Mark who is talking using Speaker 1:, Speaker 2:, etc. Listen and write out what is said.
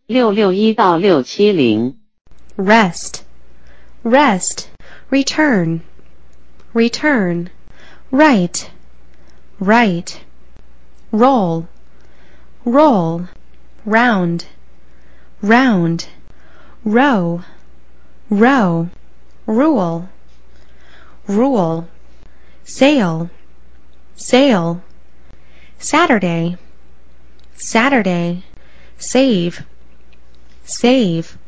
Speaker 1: 661到670
Speaker 2: rest, rest, return, return, right, right, roll, roll, round, round, row, row, rule, rule, sail, sail, Saturday, Saturday, save, save,